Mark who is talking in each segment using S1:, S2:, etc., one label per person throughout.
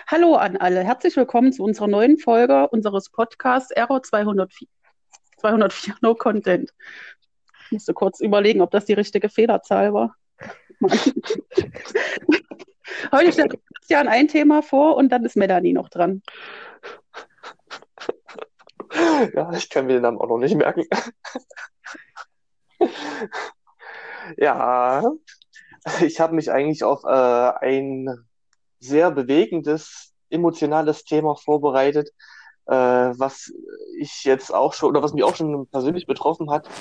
S1: Hallo an alle, herzlich willkommen zu unserer neuen Folge unseres Podcasts Error 204, 204 No Content. Ich musste kurz überlegen, ob das die richtige Fehlerzahl war. Heute stellt Christian ein Thema vor und dann ist Melanie noch dran.
S2: Ja, ich kann mir den Namen auch noch nicht merken. Ja, ich habe mich eigentlich auf ein sehr bewegendes, emotionales Thema vorbereitet, was ich jetzt auch schon, oder was mich auch schon persönlich betroffen hat.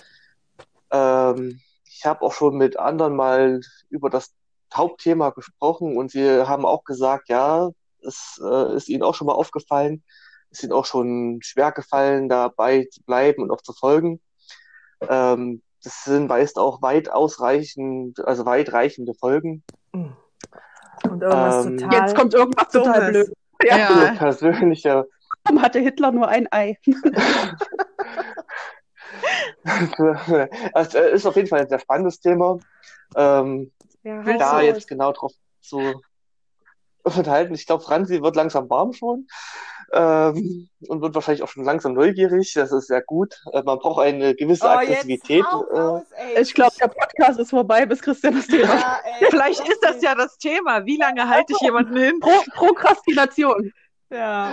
S2: Ich habe auch schon mit anderen mal über das Hauptthema gesprochen und sie haben auch gesagt, ja, es ist ihnen auch schon mal aufgefallen, ist ihnen auch schon schwer gefallen, dabei zu bleiben und auch zu folgen. Das sind meist auch also weitreichende Folgen.
S3: Und irgendwas
S1: Jetzt
S3: total
S1: kommt irgendwas total blöd.
S3: Dummes.
S2: So
S3: Ja.
S2: persönliche.
S1: Warum hatte Hitler nur ein Ei?
S2: Es ist auf jeden Fall ein sehr spannendes Thema.
S3: Ja,
S1: Willst
S2: Da
S1: du-
S2: jetzt genau drauf zu unterhalten. Ich glaube, Franzi wird langsam warm schon und wird wahrscheinlich auch schon langsam neugierig. Das ist sehr gut. Man braucht eine gewisse
S3: Oh, jetzt
S2: Aggressivität.
S3: hau raus, ey.
S1: Ich glaube, der Podcast ist vorbei, bis Christian das Thema.
S3: Ja, ey.
S4: Vielleicht ist das ja das Thema. Wie lange halte ich jemanden hin?
S1: Prokrastination.
S3: Ja.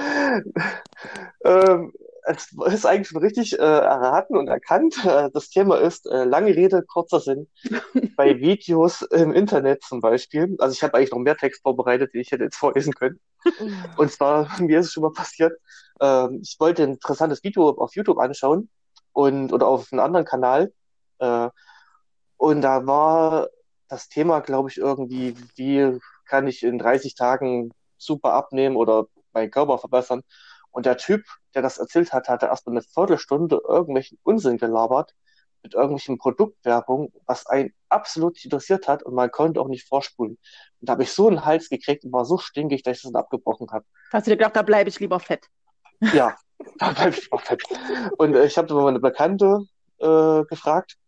S2: Es ist eigentlich schon richtig erraten und erkannt. Das Thema ist lange Rede, kurzer Sinn. Bei Videos im Internet zum Beispiel. Also ich habe eigentlich noch mehr Text vorbereitet, den ich hätte jetzt vorlesen können. Und zwar, mir ist es schon mal passiert, ich wollte ein interessantes Video auf YouTube anschauen oder auf einem anderen Kanal. Äh, und da war das Thema, glaube ich, irgendwie, wie kann ich in 30 Tagen super abnehmen oder meinen Körper verbessern. Und der Typ, der das erzählt hat, hatte erst mal eine Viertelstunde irgendwelchen Unsinn gelabert mit irgendwelchen Produktwerbung, was einen absolut nicht interessiert hat und man konnte auch nicht vorspulen. Und da habe ich so einen Hals gekriegt und war so stinkig, dass ich das dann abgebrochen habe.
S1: Hast du dir gedacht, da bleibe ich lieber fett?
S2: Ja, da bleib ich auch fett. Und ich habe dann mal meine Bekannte gefragt,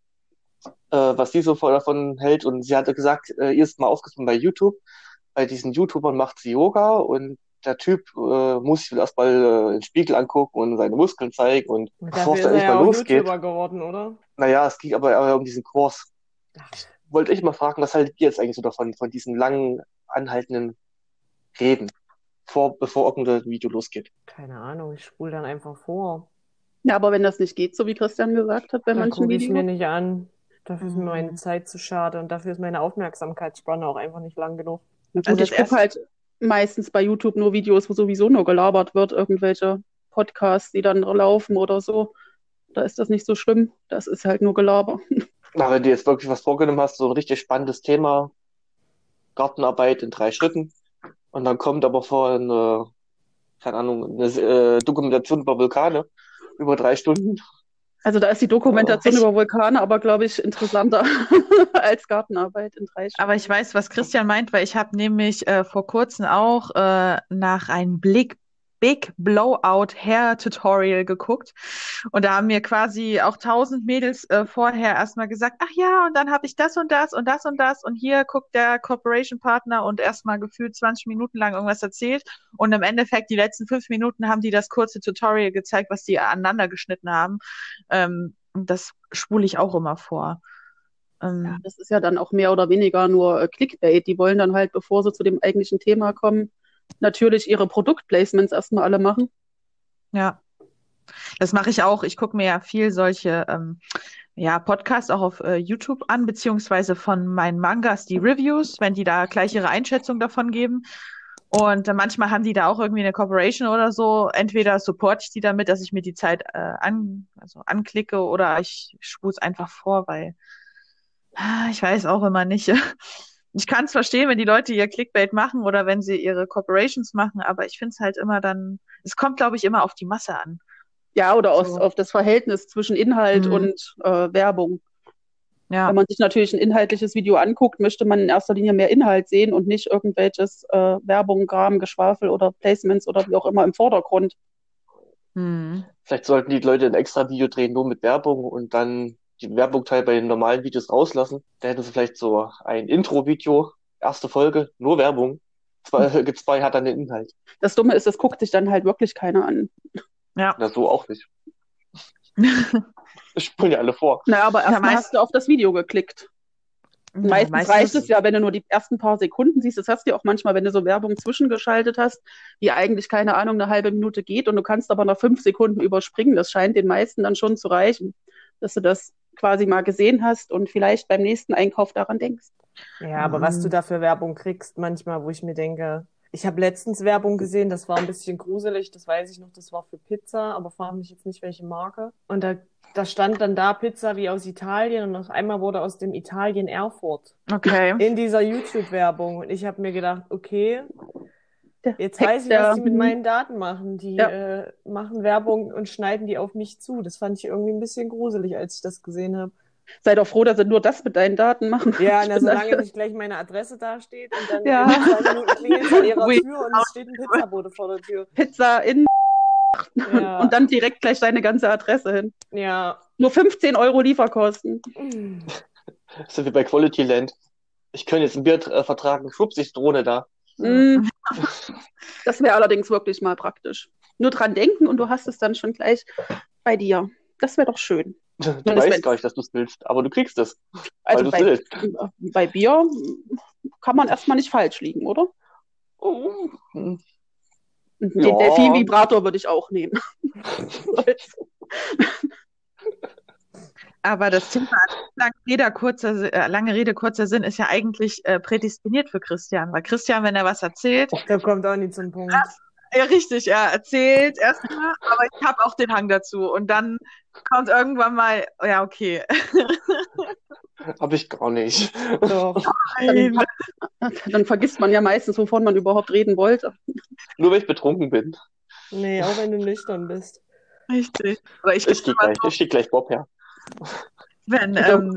S2: was die so davon hält. Und sie hatte gesagt, ihr ist mal aufgefallen bei YouTube. Bei diesen YouTubern macht sie Yoga und der Typ muss sich erstmal in den Spiegel angucken und seine Muskeln zeigen und bevor
S3: Dafür
S2: es
S3: ist
S2: da
S3: er
S2: nicht
S3: ja
S2: mal
S3: auch
S2: losgeht.
S3: YouTuber geworden, oder?
S2: Naja, es ging aber um diesen Kurs.
S3: Ach,
S2: Wollte ich mal fragen, was haltet ihr jetzt eigentlich so davon, von diesen langen, anhaltenden Reden, bevor irgendein Video losgeht?
S3: keine Ahnung, ich spule dann einfach vor.
S1: Ja, aber wenn das nicht geht, so wie Christian gesagt hat, bei
S3: Dann
S1: manchen
S3: gucke ich mir
S1: Videos.
S3: nicht an. Dafür ist mir meine Zeit zu schade und dafür ist meine Aufmerksamkeitsspanne auch einfach nicht lang genug.
S1: Na gut,
S4: Also
S1: ich gucke halt meistens bei YouTube nur Videos, wo sowieso nur gelabert wird, irgendwelche Podcasts, die dann laufen oder so. Da ist das nicht so schlimm. Das ist halt nur Gelaber.
S2: Na, wenn du jetzt wirklich was vorgenommen hast, so ein richtig spannendes Thema, Gartenarbeit in 3 Schritten, und dann kommt aber vorhin, keine Ahnung, eine Dokumentation über Vulkane über 3 Stunden.
S1: Also da ist die Dokumentation über Vulkane aber, glaube ich, interessanter als Gartenarbeit in 3 Stunden.
S4: Aber ich weiß, was Christian meint, weil ich habe nämlich vor kurzem auch nach einem Big Blowout Hair Tutorial geguckt und da haben mir quasi auch 1000 Mädels vorher erstmal gesagt, ach ja, und dann habe ich das und das und das und das und hier guckt der Corporation Partner und erstmal gefühlt 20 Minuten lang irgendwas erzählt und im Endeffekt die letzten 5 Minuten haben die das kurze Tutorial gezeigt, was die aneinander geschnitten haben. Und das spule ich auch immer vor.
S1: Ja, das ist ja dann auch mehr oder weniger nur Clickbait. Die wollen dann halt, bevor sie zu dem eigentlichen Thema kommen, natürlich ihre Produktplacements erstmal alle machen.
S4: Ja, das mache ich auch. Ich gucke mir ja viel solche Podcasts auch auf YouTube an, beziehungsweise von meinen Mangas die Reviews, wenn die da gleich ihre Einschätzung davon geben. Und manchmal haben die da auch irgendwie eine Corporation oder so. Entweder supporte ich die damit, dass ich mir die Zeit anklicke, oder ich spule es einfach vor, weil ich weiß auch immer nicht. Ich kann es verstehen, wenn die Leute ihr Clickbait machen oder wenn sie ihre Corporations machen, aber ich finde es halt immer dann, es kommt, glaube ich, immer auf die Masse an.
S1: Ja, oder
S4: So.
S1: auf das Verhältnis zwischen Inhalt und Werbung.
S4: Ja,
S1: Wenn man sich natürlich ein inhaltliches Video anguckt, möchte man in erster Linie mehr Inhalt sehen und nicht irgendwelches Werbung, Kram, Geschwafel oder Placements oder wie auch immer im Vordergrund.
S2: Vielleicht sollten die Leute ein extra Video drehen, nur mit Werbung und dann den Werbungteil bei den normalen Videos rauslassen. Da hätten sie vielleicht so ein Intro-Video, erste Folge, nur Werbung. Spotify hat dann den Inhalt.
S1: Das Dumme ist, das guckt sich dann halt wirklich keiner an.
S4: Ja.
S2: Na, so auch nicht. Das spulen ja alle vor.
S1: Naja, aber erstmal
S4: meist-
S1: hast du auf das Video geklickt. Meistens reicht es ja, wenn du nur die ersten paar Sekunden siehst. Das hast du ja auch manchmal, wenn du so Werbung zwischengeschaltet hast, die eigentlich, keine Ahnung, eine halbe Minute geht und du kannst aber nach 5 Sekunden überspringen. Das scheint den meisten dann schon zu reichen, dass du das quasi mal gesehen hast und vielleicht beim nächsten Einkauf daran denkst.
S3: Ja, aber was du da für Werbung kriegst, manchmal, wo ich mir denke, ich habe letztens Werbung gesehen, das war ein bisschen gruselig, das weiß ich noch, das war für Pizza, aber frage mich jetzt nicht, welche Marke. Und da stand dann da Pizza wie aus Italien und auf einmal wurde aus dem Italien Erfurt
S4: Okay.
S3: in dieser YouTube-Werbung. Und ich habe mir gedacht, okay, jetzt
S1: Hack
S3: weiß ich, was die mit
S1: der-
S3: meinen Daten machen. Die machen Werbung und schneiden die auf mich zu. Das fand ich irgendwie ein bisschen gruselig, als ich das gesehen habe.
S1: Sei doch froh, dass sie nur das mit deinen Daten machen.
S3: Ja,
S1: Ich
S3: na,
S1: bin
S3: solange
S1: da-
S3: nicht gleich meine Adresse dasteht und dann
S1: Ja.
S3: in 2 Minuten klingelt es an ihrer
S4: Ui.
S3: Tür und es steht ein Pizzabote vor der Tür.
S1: Pizza in
S3: Ja,
S1: und dann direkt gleich deine ganze Adresse hin.
S3: ja.
S1: Nur 15 € Lieferkosten.
S2: Das sind wir bei Quality Land. Ich könnte jetzt ein Bier vertragen, schwupps, ist Drohne da.
S1: Mm. Das wäre allerdings wirklich mal praktisch. Nur dran denken und du hast es dann schon gleich bei dir. Das wäre doch schön.
S2: Du
S1: das
S2: weißt
S1: wär-
S2: gar nicht, dass du es willst, aber du kriegst es,
S1: Also
S2: weil du es willst.
S1: bei Bier kann man erstmal nicht falsch liegen, oder?
S2: Oh.
S1: Den
S2: Ja.
S1: Delfin-Vibrator würde ich auch nehmen.
S4: Aber das Thema lange Rede, kurzer Sinn ist ja eigentlich prädestiniert für Christian. Weil Christian, wenn er was erzählt,
S3: Der kommt auch nie zum Punkt.
S4: ja richtig, er erzählt erstmal, aber ich habe auch den Hang dazu. Und dann kommt irgendwann mal, ja, okay.
S2: Hab ich gar nicht.
S3: Doch.
S1: Dann vergisst man ja meistens, wovon man überhaupt reden wollte.
S2: Nur weil ich betrunken bin.
S3: Nee, auch wenn du nüchtern bist.
S4: Richtig. Oder ich
S2: Ich gehe gleich Bob her.
S4: wenn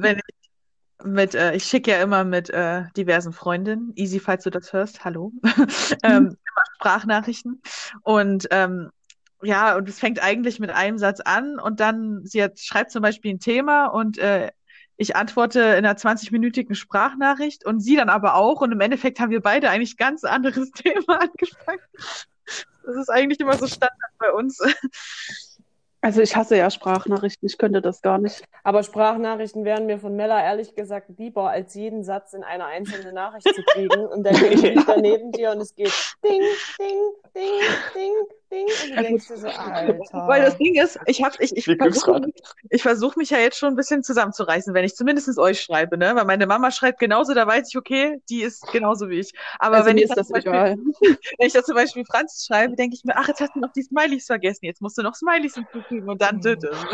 S4: ich schicke ja immer mit diversen Freundinnen, Easy, falls du das hörst, hallo, immer Sprachnachrichten und ja, und es fängt eigentlich mit einem Satz an und dann schreibt zum Beispiel ein Thema und ich antworte in einer 20-minütigen Sprachnachricht und sie dann aber auch und im Endeffekt haben wir beide eigentlich ganz anderes Thema angefangen. Das ist eigentlich immer so Standard bei uns.
S1: Also ich hasse ja Sprachnachrichten, ich könnte das gar nicht.
S3: Aber Sprachnachrichten wären mir von Mella ehrlich gesagt lieber, als jeden Satz in eine einzelne Nachricht zu kriegen. Und dann liegt da neben dir und es geht Ding, Ding, Ding, Ding, Ding. Und du denkst dir so, Alter.
S4: Weil das Ding ist, ich
S2: Wie Glücksrad.
S4: versuche mich ja jetzt schon ein bisschen zusammenzureißen, wenn ich zumindest euch schreibe, ne? Weil meine Mama schreibt genauso, da weiß ich, okay, die ist genauso wie ich. Aber
S1: Also
S4: wenn
S1: mir
S4: ich
S1: ist
S4: dann
S1: das egal.
S4: wenn ich da zum Beispiel Franz schreibe, denke ich mir, ach, jetzt hast du noch die Smileys vergessen, jetzt musst du noch Smileys hinzufügen und dann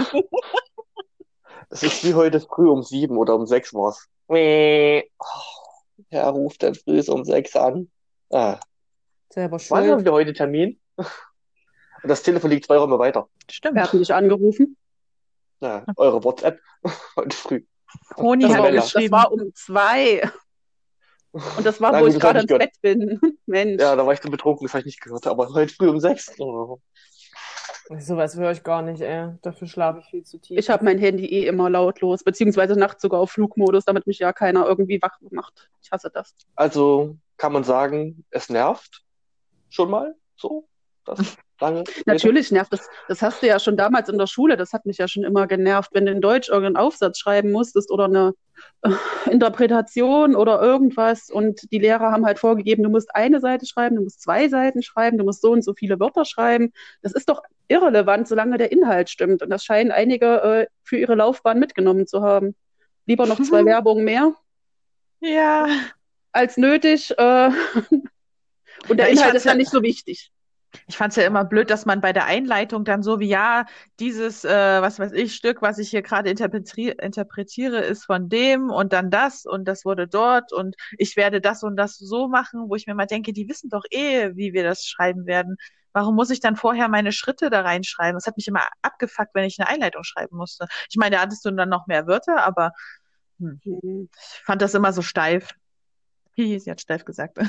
S2: Es ist wie heute früh um 7 oder um 6 war's. Er ruft dann früh um 6 an.
S3: Selber
S2: Wann haben
S3: schuld.
S2: wir heute Termin? Und das Telefon liegt 2 Räume weiter.
S1: Wir
S4: Stimmt.
S1: hatten dich angerufen.
S2: Ja, eure WhatsApp heute früh.
S4: Toni
S2: Das
S4: hat
S2: war-
S1: Das
S4: geschrieben.
S1: war um 2. Und das war,
S2: Na
S1: wo
S2: gut,
S1: ich
S2: das
S1: gerade
S2: hab
S1: ins
S2: ich
S1: Bett bin. Mensch.
S2: Ja, da war ich so betrunken, das habe ich nicht gehört. Aber heute früh um 6. Oh.
S3: Sowas höre ich gar nicht, ey. Dafür schlafe ich viel zu tief.
S1: Ich habe mein Handy immer lautlos, beziehungsweise nachts sogar auf Flugmodus, damit mich ja keiner irgendwie wach macht. Ich hasse das.
S2: Also kann man sagen, es nervt schon mal so. Das lange
S1: Natürlich nervt das. Das hast du ja schon damals in der Schule, das hat mich ja schon immer genervt, wenn du in Deutsch irgendeinen Aufsatz schreiben musstest oder eine Interpretation oder irgendwas und die Lehrer haben halt vorgegeben, du musst eine Seite schreiben, du musst 2 Seiten schreiben, du musst so und so viele Wörter schreiben. Das ist doch irrelevant, solange der Inhalt stimmt. Und das scheinen einige für ihre Laufbahn mitgenommen zu haben. Lieber noch 2 Werbungen mehr
S4: Ja.
S1: als nötig. Und der
S4: Ja, ich
S1: Inhalt
S4: fand's
S1: ist ja
S4: ja-
S1: nicht so wichtig.
S4: Ich fand's ja immer blöd, dass man bei der Einleitung dann so wie, ja, dieses, was weiß ich, Stück, was ich hier gerade interpretiere, ist von dem und dann das und das wurde dort und ich werde das und das so machen, wo ich mir mal denke, die wissen doch eh, wie wir das schreiben werden. Warum muss ich dann vorher meine Schritte da reinschreiben? Das hat mich immer abgefuckt, wenn ich eine Einleitung schreiben musste. Ich meine, da hattest du dann noch mehr Wörter, aber ich fand das immer so steif. Hihi, sie hat steif gesagt.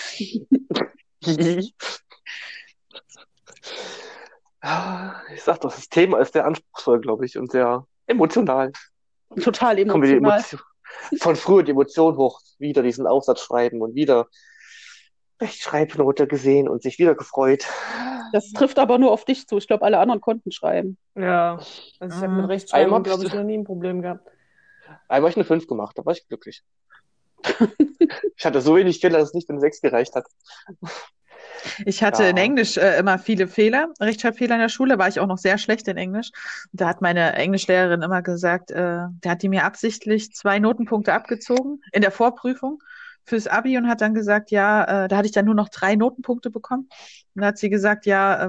S2: Ich sag doch, das Thema ist sehr anspruchsvoll, glaube ich, und sehr emotional.
S1: Total
S2: Kommen wir die
S1: emotional.
S2: Emotion, von früher die Emotion hoch, wieder diesen Aufsatz schreiben und wieder Rechtschreibnote gesehen und sich wieder gefreut.
S1: Das trifft aber nur auf dich zu. Ich glaube, alle anderen konnten schreiben.
S3: Ja, also ich habe mit
S2: Einmal
S3: Rechtschreibung,
S2: habe
S3: glaube
S2: ich,
S3: ich, noch nie ein Problem gehabt.
S2: einmal hab ich eine 5 gemacht, da war ich glücklich. Ich hatte so wenig Fehler, dass es nicht für eine 6 gereicht hat.
S4: Ich hatte in
S2: Ja.
S4: Englisch immer viele Fehler, Rechtschreibfehler in der Schule, war ich auch noch sehr schlecht in Englisch. Und da hat meine Englischlehrerin immer gesagt, da hat die mir absichtlich 2 Notenpunkte abgezogen in der Vorprüfung fürs Abi und hat dann gesagt, ja, da hatte ich dann nur noch 3 Notenpunkte bekommen. Und da hat sie gesagt, ja,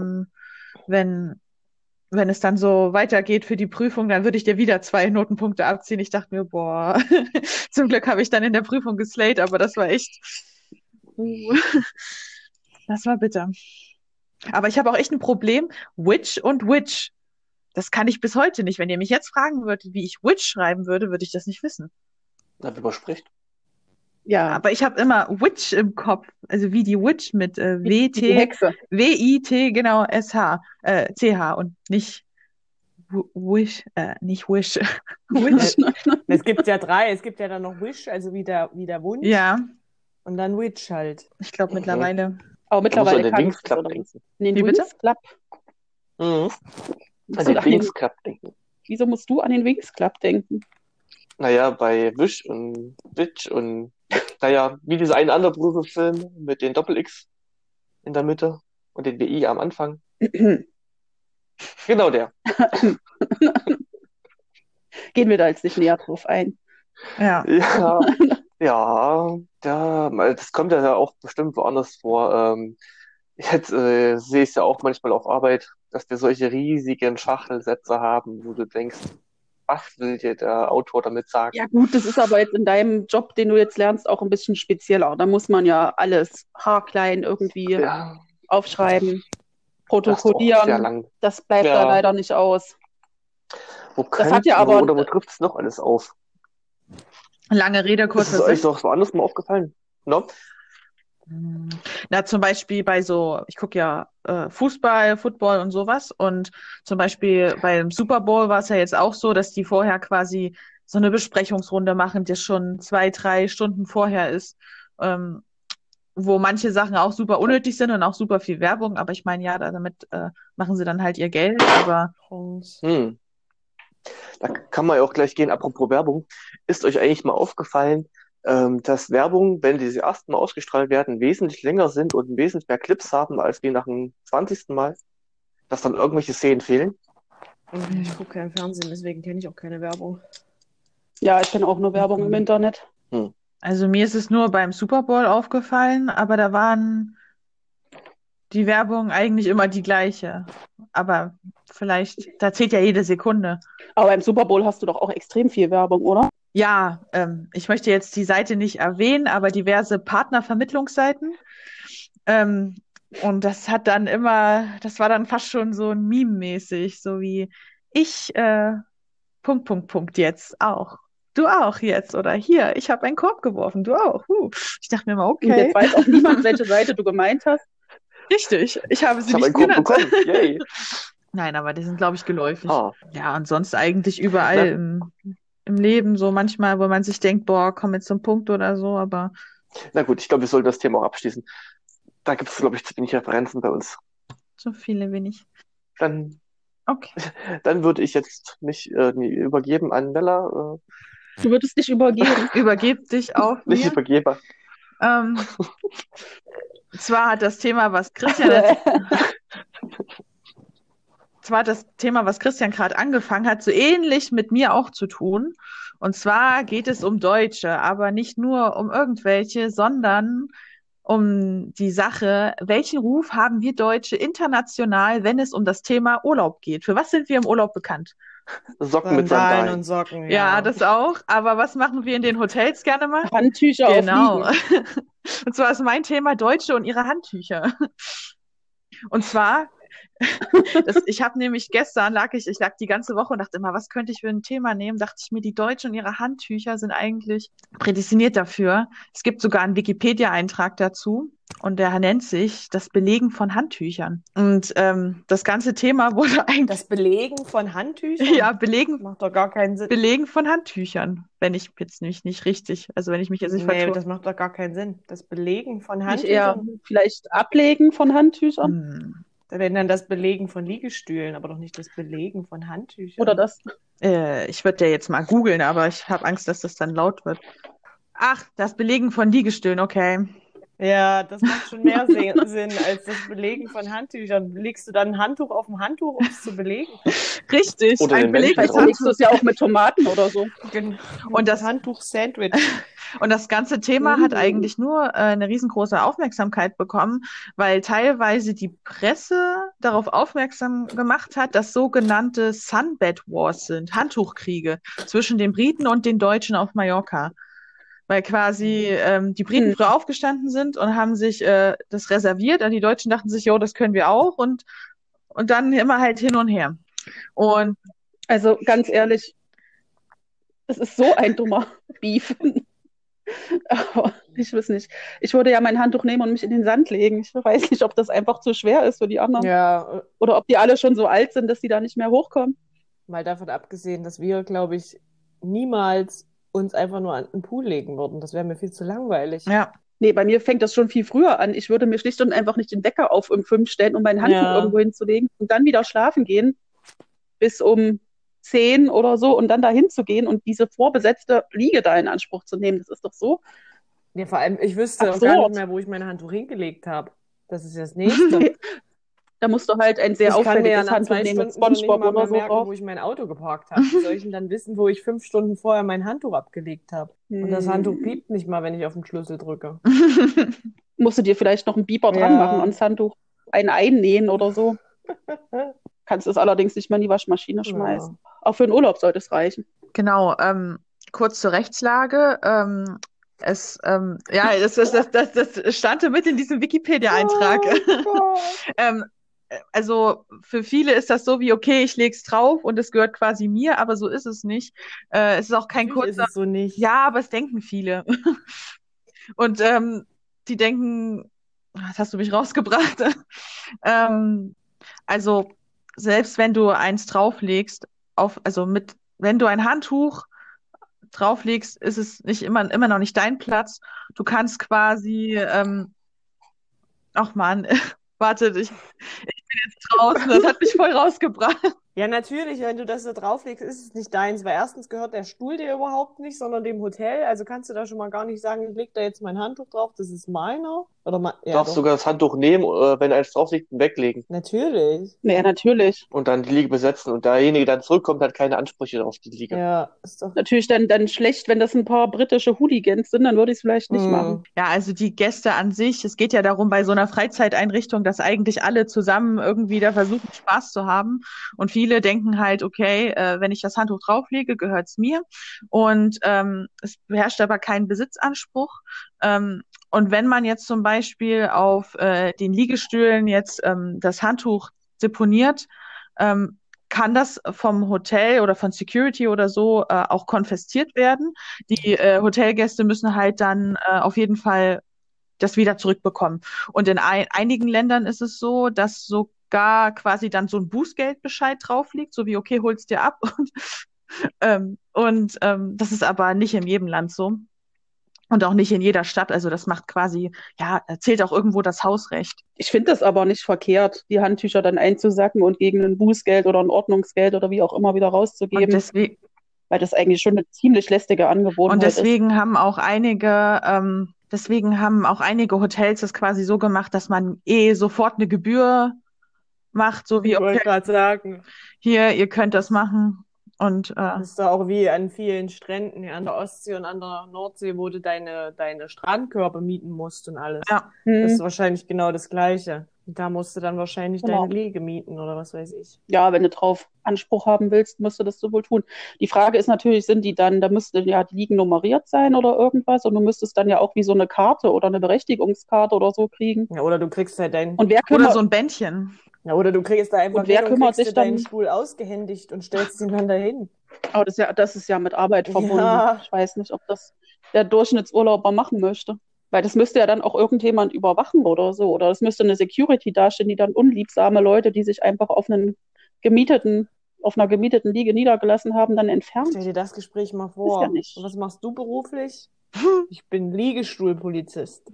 S4: wenn es dann so weitergeht für die Prüfung, dann würde ich dir wieder 2 Notenpunkte abziehen. Ich dachte mir, boah, zum Glück habe ich dann in der Prüfung geslayed, aber das war echt, das war bitter. Aber ich habe auch echt ein Problem, Witch und Witch. Das kann ich bis heute nicht. Wenn ihr mich jetzt fragen würdet, wie ich Witch schreiben würde, würde ich das nicht wissen.
S2: Na, wie man spricht.
S1: Ja,
S4: Aber ich habe immer Witch im Kopf. Also wie die Witch mit
S1: wie die Hexe.
S4: W-I-T, genau, S-H, C-H und nicht Wish, nicht Wish. Witch.
S3: Es gibt ja 3, es gibt ja dann noch Wish, also wie der Wunsch.
S4: Ja,
S3: Und dann Witch halt.
S4: ich glaube mittlerweile.
S1: Aber
S2: Du musst an
S1: mittlerweile
S2: den
S1: kannst du
S2: Wings
S1: es,
S2: Club
S1: oder was?
S2: denken.
S1: In den
S4: Wie bitte?
S1: Wings Club.
S2: Mhm. An
S1: Musst
S2: den
S1: du
S2: Wings Club denken.
S1: Wieso musst du an den Wings Club denken?
S2: Naja, bei Wish und Witch und naja, wie dieser eine andere Gruselfilm mit den Doppel-X in der Mitte und den WI am Anfang. Genau der.
S1: Gehen wir da jetzt nicht näher drauf ein.
S4: Ja.
S2: Ja, ja, das kommt ja auch bestimmt woanders vor. Jetzt sehe ich es ja auch manchmal auf Arbeit, dass wir solche riesigen Schachtelsätze haben, wo du denkst, was will dir der Autor damit sagen?
S1: Ja gut, das ist aber jetzt in deinem Job, den du jetzt lernst, auch ein bisschen spezieller. Da muss man ja alles haarklein irgendwie
S2: Ja,
S1: aufschreiben,
S2: das ist auch sehr
S1: protokollieren.
S2: lang.
S1: Das bleibt da
S2: Ja.
S1: leider nicht aus.
S2: Wo
S1: Das hat ja aber-
S2: wo trifft es noch alles auf?
S4: Lange Rede,
S2: Ist
S4: kurzer
S2: es euch
S4: Sinn.
S2: noch woanders mal aufgefallen? No?
S4: Na, zum Beispiel bei so, ich gucke ja Fußball, Football und sowas. Und zum Beispiel beim Super Bowl war es ja jetzt auch so, dass die vorher quasi so eine Besprechungsrunde machen, die schon 2, 3 Stunden vorher ist, wo manche Sachen auch super unnötig sind und auch super viel Werbung. Aber ich meine, ja, damit machen sie dann halt ihr Geld. Aber
S2: Hm. Da kann man ja auch gleich gehen. Apropos Werbung. Ist euch eigentlich mal aufgefallen, dass Werbung, wenn die ersten Mal ausgestrahlt werden, wesentlich länger sind und wesentlich mehr Clips haben, als die nach dem 20. Mal? Dass dann irgendwelche Szenen fehlen?
S3: Ich gucke kein Fernsehen, deswegen kenne ich auch keine Werbung.
S1: Ja, ich kenne auch nur Werbung im Internet.
S4: also mir ist es nur beim Super Bowl aufgefallen, aber da waren die Werbung eigentlich immer die gleiche. Aber vielleicht, da zählt ja jede Sekunde.
S1: Aber beim Super Bowl hast du doch auch extrem viel Werbung, oder?
S4: Ja, ich möchte jetzt die Seite nicht erwähnen, aber diverse Partnervermittlungsseiten. Und das hat dann immer, das war dann fast schon so ein Meme-mäßig, so wie ich, Punkt jetzt auch. Du auch jetzt oder hier, ich habe einen Korb geworfen, du auch. Ich dachte mir mal,
S1: Und
S4: okay,
S1: jetzt weiß auch niemand, welche Seite du gemeint hast.
S4: richtig, ich habe sie
S2: Ich habe
S4: nicht
S2: einen Korb
S4: genannt.
S2: bekommen. Yay.
S4: Nein, aber die sind, glaube ich, geläufig.
S2: Ah.
S4: Ja, und sonst eigentlich überall im Leben so manchmal, wo man sich denkt, boah, komm jetzt zum Punkt oder so, aber
S2: Na gut, ich glaube, wir sollten das Thema auch abschließen. Da gibt es, glaube ich, zu wenig Referenzen bei uns.
S4: so viele wenig.
S2: Dann
S4: Okay.
S2: würde ich jetzt mich übergeben an Bella.
S1: Du würdest dich übergeben.
S4: Übergib dich auf
S2: Nicht
S4: mir.
S2: übergebe.
S4: Zwar hat das Thema, was Christian gerade angefangen hat, so ähnlich mit mir auch zu tun. Und zwar geht es um Deutsche, aber nicht nur um irgendwelche, sondern um die Sache, welchen Ruf haben wir Deutsche international, wenn es um das Thema Urlaub geht? Für was sind wir im Urlaub bekannt?
S2: Socken mit
S3: Sandalen
S2: Sandalen.
S3: und Socken,
S4: Ja, das auch. Aber was machen wir in den Hotels gerne mal?
S1: Handtücher
S4: Genau.
S1: auf Liegen.
S4: Und zwar ist mein Thema Deutsche und ihre Handtücher. Und zwar, ich habe nämlich gestern, ich lag die ganze Woche und dachte immer, was könnte ich für ein Thema nehmen? Dachte ich mir, die Deutschen und ihre Handtücher sind eigentlich prädestiniert dafür. Es gibt sogar einen Wikipedia-Eintrag dazu. und der nennt sich das Belegen von Handtüchern. Und das ganze Thema wurde eigentlich,
S3: Das Belegen von Handtüchern?
S4: ja,
S3: Macht doch gar keinen Sinn.
S4: Belegen von Handtüchern, wenn ich jetzt nicht richtig, also wenn ich mich jetzt nicht
S3: Nee,
S4: vertue.
S3: das macht doch gar keinen Sinn. Das Belegen von
S1: Nicht eher
S3: Handtüchern?
S1: vielleicht Ablegen von Handtüchern
S3: Da wäre dann das Belegen von Liegestühlen, aber doch nicht das Belegen von Handtüchern.
S1: oder das.
S4: Ich würde ja jetzt mal googeln, aber ich habe Angst, dass das dann laut wird. Ach, das Belegen von Liegestühlen, okay.
S3: Ja, das macht schon mehr Sinn als das Belegen von Handtüchern. Legst du dann ein Handtuch auf ein Handtuch, um es zu belegen?
S4: Richtig,
S2: Oder
S4: ein
S2: den
S4: belegtes
S2: Menschen
S1: Vielleicht legst du
S4: Handtuch.
S1: es ja auch mit Tomaten oder so.
S4: Und das
S3: Handtuch-Sandwich.
S4: Und das ganze Thema hat eigentlich nur eine riesengroße Aufmerksamkeit bekommen, weil teilweise die Presse darauf aufmerksam gemacht hat, dass sogenannte Sunbed Wars sind, Handtuchkriege zwischen den Briten und den Deutschen auf Mallorca. Weil quasi die Briten früh aufgestanden sind und haben sich das reserviert und die Deutschen dachten sich, jo, das können wir auch und dann immer halt hin und her. Und
S1: Also ganz ehrlich, es ist so ein dummer Beef. Aber ich weiß nicht. Ich würde ja mein Handtuch nehmen und mich in den Sand legen. Ich weiß nicht, ob das einfach zu schwer ist für die anderen.
S3: Ja,
S1: Oder ob die alle schon so alt sind, dass die da nicht mehr hochkommen.
S3: mal davon abgesehen, dass wir, glaube ich, niemals uns einfach nur an den Pool legen würden. Das wäre mir viel zu langweilig.
S4: ja,
S1: Nee, bei mir fängt das schon viel früher an. Ich würde mir schlicht und einfach nicht den Wecker auf um 5 stellen, um mein Handtuch
S3: Ja.
S1: irgendwo hinzulegen und dann wieder schlafen gehen bis um 10 oder so und dann da hinzugehen und diese vorbesetzte Liege da in Anspruch zu nehmen. Das ist doch so.
S3: Ja, vor allem, ich wüsste auch
S1: Absurd.
S3: gar nicht mehr, wo ich mein Handtuch hingelegt habe. Das ist ja das Nächste.
S1: Da musst du halt ein sehr
S3: Ich kann mir ja
S1: auffälliges
S3: nach
S1: Handtuch
S3: 2
S1: nehmen mit
S3: Stunden schon nicht
S1: SpongeBob
S3: mal
S1: oder
S3: mehr
S1: so
S3: merken,
S1: drauf.
S3: wo ich mein Auto geparkt habe. Wie soll ich denn dann wissen, wo ich 5 Stunden vorher mein Handtuch abgelegt habe? Und das Handtuch piept nicht mal, wenn ich auf den Schlüssel drücke.
S1: Musst du dir vielleicht noch einen Beeper dran
S3: Ja.
S1: machen ans Handtuch. Einen einnähen oder so. Kannst es allerdings nicht mal in die Waschmaschine schmeißen. Auch für den Urlaub sollte es reichen.
S4: genau. Kurz zur Rechtslage. Das stand mit in diesem Wikipedia-Eintrag.
S3: Oh Gott.
S4: Also für viele ist das so wie, okay, ich leg's drauf und es gehört quasi mir, aber so ist es nicht. Es ist auch kein
S3: Natürlich ist
S4: kurzer.
S3: es so nicht.
S4: Ja, aber es denken viele. Und die denken, das hast du mich rausgebracht. Also selbst wenn du eins drauflegst, wenn du ein Handtuch drauflegst, ist es nicht immer noch nicht dein Platz. Du kannst quasi, ach Mann, warte, ich bin jetzt draußen, das hat mich voll rausgebracht.
S3: Ja, natürlich, wenn du das da drauflegst, ist es nicht deins, weil erstens gehört der Stuhl dir überhaupt nicht, sondern dem Hotel. Also kannst du da schon mal gar nicht sagen, ich leg da jetzt mein Handtuch drauf, das ist meiner. Oder
S2: Du darfst
S3: doch.
S2: sogar das Handtuch nehmen, wenn eins drauf liegt, und weglegen.
S3: Natürlich.
S1: Naja, natürlich.
S2: Und dann die Liege besetzen. Und derjenige, der dann zurückkommt, hat keine Ansprüche auf die Liege.
S3: Ja, ist doch.
S1: Natürlich dann schlecht, wenn das ein paar britische Hooligans sind, dann würde ich es vielleicht nicht machen.
S4: Ja, also die Gäste an sich, es geht ja darum, bei so einer Freizeiteinrichtung, dass eigentlich alle zusammen irgendwie da versuchen, Spaß zu haben. Und viele denken halt, okay, wenn ich das Handtuch drauflege, gehört's mir. Und es herrscht aber kein Besitzanspruch. Und wenn man jetzt zum Beispiel auf den Liegestühlen jetzt das Handtuch deponiert, kann das vom Hotel oder von Security oder so auch konfisziert werden. Die Hotelgäste müssen halt dann auf jeden Fall das wieder zurückbekommen. Und in einigen Ländern ist es so, dass sogar quasi dann so ein Bußgeldbescheid drauf liegt, so wie, okay, hol's dir ab. Und das ist aber nicht in jedem Land so. Und auch nicht in jeder Stadt. Also das macht quasi, ja, zählt auch irgendwo das Hausrecht.
S1: Ich finde das aber nicht verkehrt, die Handtücher dann einzusacken und gegen ein Bußgeld oder ein Ordnungsgeld oder wie auch immer wieder
S4: Und
S1: rauszugeben,
S4: deswegen,
S1: weil das eigentlich schon eine ziemlich lästige Angewohnheit ist.
S4: deswegen haben auch einige Hotels das quasi so gemacht, dass man sofort eine Gebühr macht, so wie,
S3: Ich wollte
S4: okay,
S3: gerade sagen,
S4: hier, ihr könnt das machen. Und
S3: das ist da auch wie an vielen Stränden hier an der Ostsee und an der Nordsee, wo du deine Strandkörbe mieten musst und alles.
S4: ja,
S3: Das ist wahrscheinlich genau das Gleiche. Und da musst du dann wahrscheinlich
S1: Genau.
S3: deine Liege mieten oder was weiß ich.
S1: Ja, wenn du drauf Anspruch haben willst, musst du das so wohl tun. Die Frage ist natürlich, da müssten ja die Liegen nummeriert sein oder irgendwas und du müsstest dann ja auch wie so eine Karte oder eine Berechtigungskarte oder so kriegen.
S3: Ja, oder du kriegst halt
S1: Und wer
S4: oder
S1: kümmert,
S4: so ein Bändchen.
S3: Ja, oder du kriegst da einfach
S1: Und wer
S3: hin
S1: kümmert
S3: kriegst
S1: sich
S3: dir deinen
S1: dann-
S3: Stuhl ausgehändigt und stellst ihn dann dahin.
S1: aber das ist ja mit Arbeit verbunden.
S3: Ja.
S1: Ich weiß nicht, ob das der Durchschnittsurlauber machen möchte. Weil das müsste ja dann auch irgendjemand überwachen oder so. Oder es müsste eine Security dastehen, die dann unliebsame Leute, die sich einfach auf einer gemieteten Liege niedergelassen haben, dann entfernt.
S3: Stell dir das Gespräch mal
S1: Ist ja
S3: vor.
S1: nicht.
S3: Und was machst du beruflich? Ich bin Liegestuhlpolizist.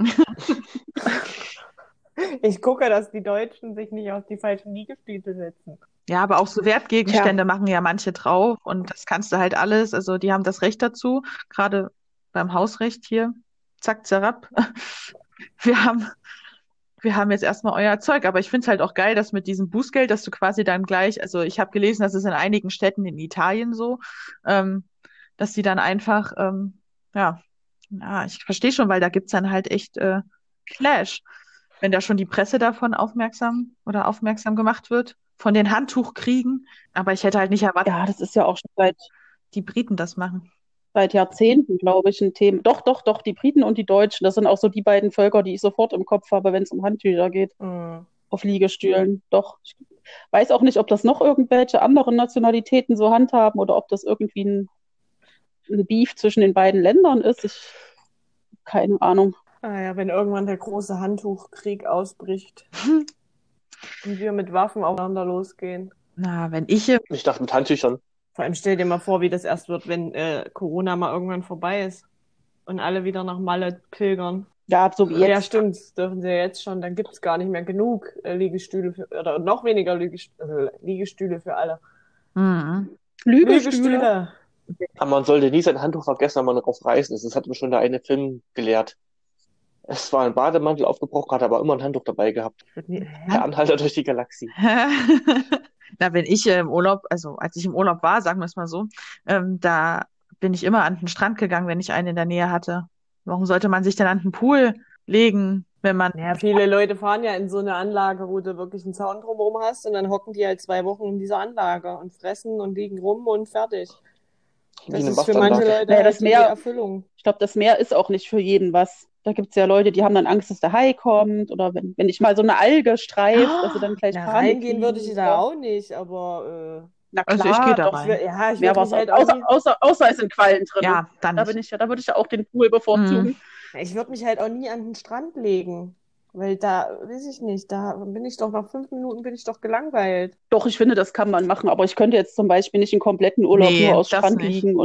S3: Ich gucke, dass die Deutschen sich nicht auf die falschen Liegestühle setzen.
S4: Ja, aber auch so Wertgegenstände machen ja manche drauf und das kannst du halt alles, also die haben das Recht dazu, gerade beim Hausrecht hier, zack, zerab. Wir haben jetzt erstmal euer Zeug, aber ich finde es halt auch geil, dass mit diesem Bußgeld, dass du quasi dann gleich, also ich habe gelesen, das ist in einigen Städten in Italien so, dass die dann einfach, ja, ich verstehe schon, weil da gibt's dann halt echt Clash, wenn da schon die Presse davon aufmerksam gemacht wird, von den Handtuchkriegen. Aber ich hätte halt nicht erwartet,
S1: Ja, das ist ja auch schon seit
S4: die Briten das machen.
S1: Jahrzehnten, glaube ich, ein Thema. Doch, die Briten und die Deutschen, das sind auch so die beiden Völker, die ich sofort im Kopf habe, wenn es um Handtücher geht, auf Liegestühlen. Doch. Ich weiß auch nicht, ob das noch irgendwelche anderen Nationalitäten so handhaben oder ob das irgendwie ein Beef zwischen den beiden Ländern ist. Keine Ahnung.
S3: Ja, wenn irgendwann der große Handtuchkrieg ausbricht und wir mit Waffen aufeinander losgehen.
S4: Na, wenn ich
S2: Ich dachte mit Handtüchern.
S3: Vor allem stell dir mal vor, wie das erst wird, wenn Corona mal irgendwann vorbei ist und alle wieder nach Malle pilgern.
S1: Ja, so wie
S3: Ja,
S1: jetzt.
S3: stimmt, das dürfen sie ja jetzt schon. Dann gibt es gar nicht mehr genug Liegestühle oder noch weniger Liegestühle für alle.
S1: Lügestühle.
S2: Aber man sollte nie sein Handtuch vergessen, wenn man darauf reisen ist. Das hat mir schon der eine Film gelehrt. Es war ein Bademantel aufgebrochen, hat aber immer ein Handtuch dabei gehabt. Der Anhalter durch die Galaxie.
S4: Na, wenn ich im Urlaub, also als ich im Urlaub war, sagen wir es mal so, da bin ich immer an den Strand gegangen, wenn ich einen in der Nähe hatte. Warum sollte man sich denn an den Pool legen, wenn man...
S3: Ja, viele Leute fahren ja in so eine Anlage, wo du wirklich einen Zaun drumherum hast und dann hocken die halt 2 Wochen in dieser Anlage und fressen und liegen rum und fertig.
S2: Wie
S3: Das
S2: eine
S3: ist für manche
S2: Bastardlage.
S3: Leute
S1: Naja,
S3: halt
S1: das
S3: die
S1: Meer-
S3: Erfüllung.
S1: Ich glaube, das Meer ist auch nicht für jeden was. Da gibt es ja Leute, die haben dann Angst, dass der Hai kommt. Oder wenn dich mal so eine Alge streift, dass sie dann gleich
S3: Na,
S1: Panik
S3: reingehen würde ich
S1: kriegen.
S3: da auch nicht, aber
S1: Na
S4: Also
S1: klar,
S4: ich gehe da
S1: doch.
S4: rein.
S3: ja, ich
S1: Mehr
S3: würde
S1: was
S3: mich halt auch nie,
S1: außer es sind Quallen drin.
S4: Ja, dann
S1: Da
S4: nicht.
S1: würde ich ja auch den Pool bevorzugen.
S3: ich würde mich halt auch nie an den Strand legen. Weil da, weiß ich nicht, da bin ich doch nach 5 Minuten bin ich doch gelangweilt.
S1: Doch, ich finde, das kann man machen. Aber ich könnte jetzt zum Beispiel nicht einen kompletten Urlaub
S4: Nee,
S1: nur aus
S4: das
S1: Strand
S4: nicht.
S1: liegen.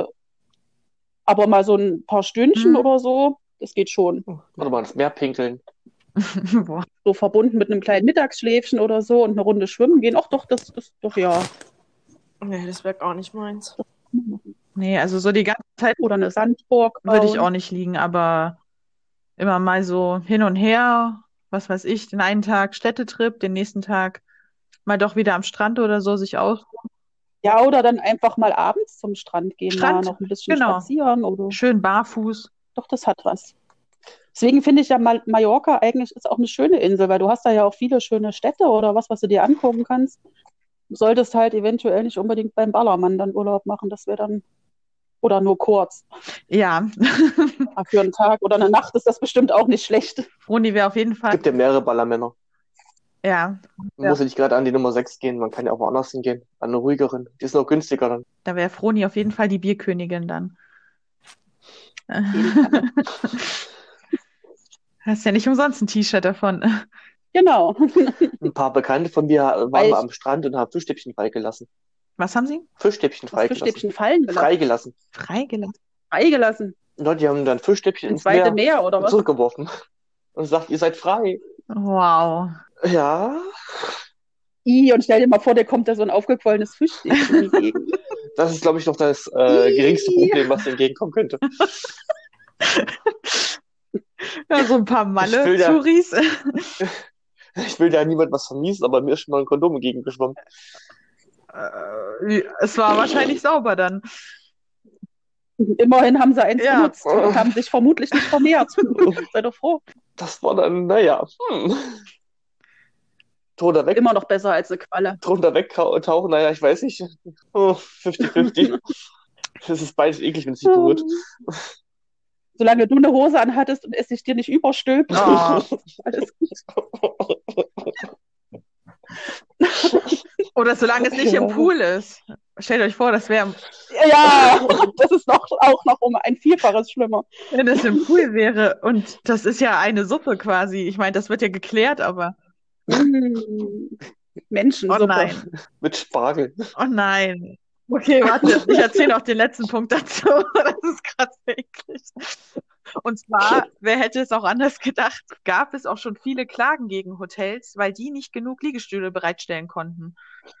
S1: Aber mal so ein paar Stündchen oder so, das geht schon.
S2: Oder mal ins Meer pinkeln.
S4: Boah.
S1: So verbunden mit einem kleinen Mittagsschläfchen oder so und eine Runde schwimmen gehen. Ach doch, das doch ja.
S3: Nee, das wäre gar nicht meins.
S4: Nee, also so die ganze Zeit
S1: Oder eine Sandburg
S4: würde ich
S1: bauen.
S4: auch nicht liegen, aber immer mal so hin und her, was weiß ich, den einen Tag Städtetrip, den nächsten Tag mal doch wieder am Strand oder so sich aus.
S1: Ja, oder dann einfach mal abends zum Strand gehen,
S4: Strand,
S1: mal noch ein bisschen
S4: genau.
S1: spazieren oder.
S4: Schön barfuß.
S1: Doch, das hat was. Deswegen finde ich ja Mallorca eigentlich ist auch eine schöne Insel, weil du hast da ja auch viele schöne Städte oder was du dir angucken kannst. Du solltest halt eventuell nicht unbedingt beim Ballermann dann Urlaub machen, das wäre dann, oder nur kurz.
S4: Ja,
S1: Aber für einen Tag oder eine Nacht ist das bestimmt auch nicht schlecht.
S4: Froni wäre auf jeden
S2: Es
S4: Fall,
S2: gibt ja mehrere Ballermänner.
S4: ja,
S2: Man
S4: Ja.
S2: muss ja nicht gerade an die Nummer 6 gehen, man kann ja auch woanders hingehen. An eine ruhigeren. Die ist noch günstiger dann.
S4: da wäre Froni auf jeden Fall die Bierkönigin dann.
S1: jeden Fall.
S4: Hast ja nicht umsonst ein T-Shirt davon.
S1: Genau.
S2: Ein paar Bekannte von mir waren
S1: Weil
S2: mal
S1: ich-
S2: am Strand und haben Fischstäbchen freigelassen.
S4: Was haben sie?
S2: Fischstäbchen
S1: Das
S2: freigelassen.
S1: Fischstäbchen fallen gelassen.
S2: Freigelassen.
S4: Freigelassen.
S1: Freigelassen.
S2: Ja, die haben dann Fischstäbchen
S1: Ins
S2: ins
S1: weite
S2: Meer
S1: Meer oder was?
S2: zurückgeworfen. Und sagt, ihr seid frei.
S4: Wow.
S2: Ja,
S1: Und stell dir mal vor, dir kommt da so ein aufgequollenes Fischstäbchen entgegen.
S2: das ist, glaube ich, noch das geringste Problem, was dir entgegenkommen könnte.
S4: Ja, so ein paar
S2: Ich will ja-
S4: Malle-Touris.
S2: Ich will da niemand was vermiesen, aber mir ist schon mal ein Kondom entgegengeschwommen.
S4: Es war wahrscheinlich sauber dann.
S1: Immerhin haben sie eins
S4: Ja.
S1: benutzt und haben sich vermutlich nicht vermehrt. Sei doch froh.
S2: Das war dann, naja, drunter weg,
S1: Immer noch besser als eine Qualle.
S2: drunter wegtauchen, naja, ich weiß nicht. 50-50. Das ist beides eklig, wenn es sich berührt.
S1: Solange du eine Hose anhattest und es sich dir nicht überstülpt.
S4: Oh.
S1: Alles gut.
S4: Oder solange es nicht im
S1: Ja.
S4: Pool ist. stellt euch vor, das wäre,
S1: Ja, das ist auch noch um ein Vielfaches schlimmer.
S4: wenn das im Pool wäre. Und das ist ja eine Suppe quasi. Ich meine, das wird ja geklärt, aber
S1: Mm, Menschensuppe.
S4: oh nein,
S2: Mit Spargel.
S4: oh nein. Okay, warte, ich erzähle noch den letzten Punkt dazu. Das ist gerade eklig. Und zwar, wer hätte es auch anders gedacht, gab es auch schon viele Klagen gegen Hotels, weil die nicht genug Liegestühle bereitstellen konnten.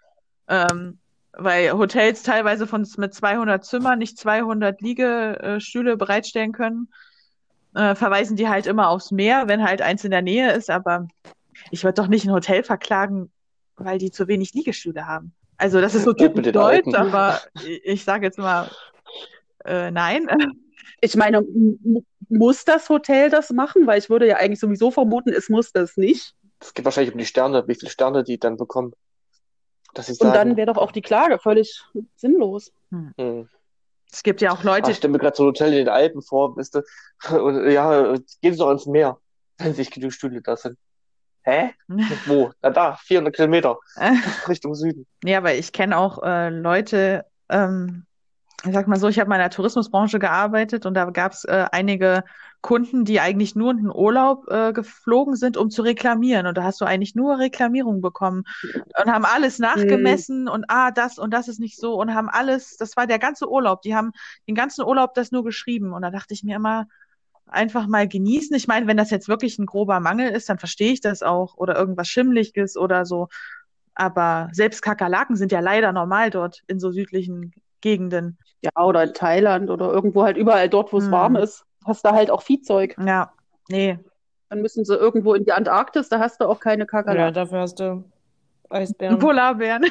S4: Weil Hotels teilweise mit 200 Zimmern nicht 200 Liegestühle bereitstellen können, verweisen die halt immer aufs Meer, wenn halt eins in der Nähe ist. Aber ich würde doch nicht ein Hotel verklagen, weil die zu wenig Liegestühle haben. Also das ist so
S2: Mit
S4: typisch
S2: den
S4: deutsch,
S2: Alten.
S4: aber ich sage jetzt mal, nein.
S1: Ich meine, muss das Hotel das machen? Weil ich würde ja eigentlich sowieso vermuten, es muss das nicht.
S2: Es geht wahrscheinlich um die Sterne, wie viele Sterne die dann bekommen. Dass sie
S1: Und dann
S2: sagen,
S1: wäre doch auch die Klage völlig sinnlos.
S4: Es gibt ja auch Leute,
S2: ich stelle mir gerade so ein Hotel in den Alpen vor, wisst ihr, und ja, gehen Sie doch ins Meer, wenn sich genug Stühle da sind. Hä? Wo? Na da, 400 Kilometer Richtung Süden.
S4: ja, aber ich kenne auch Leute, ich sag mal so, ich habe mal in der Tourismusbranche gearbeitet und da gab es einige Kunden, die eigentlich nur in den Urlaub geflogen sind, um zu reklamieren. Und da hast du eigentlich nur Reklamierungen bekommen und haben alles nachgemessen und das und das ist nicht so und haben alles, das war der ganze Urlaub. Die haben den ganzen Urlaub das nur geschrieben. Und da dachte ich mir immer, einfach mal genießen. Ich meine, wenn das jetzt wirklich ein grober Mangel ist, dann verstehe ich das auch. Oder irgendwas Schimmliges oder so. Aber selbst Kakerlaken sind ja leider normal dort in so südlichen Gegenden.
S1: Ja, oder in Thailand oder irgendwo halt überall dort, wo es warm ist, hast du halt auch Viehzeug.
S4: Ja, nee.
S1: Dann müssen sie irgendwo in die Antarktis, da hast du auch keine
S3: Ja,
S1: Kakerlaken.
S3: dafür hast du Eisbären.
S4: Polarbären.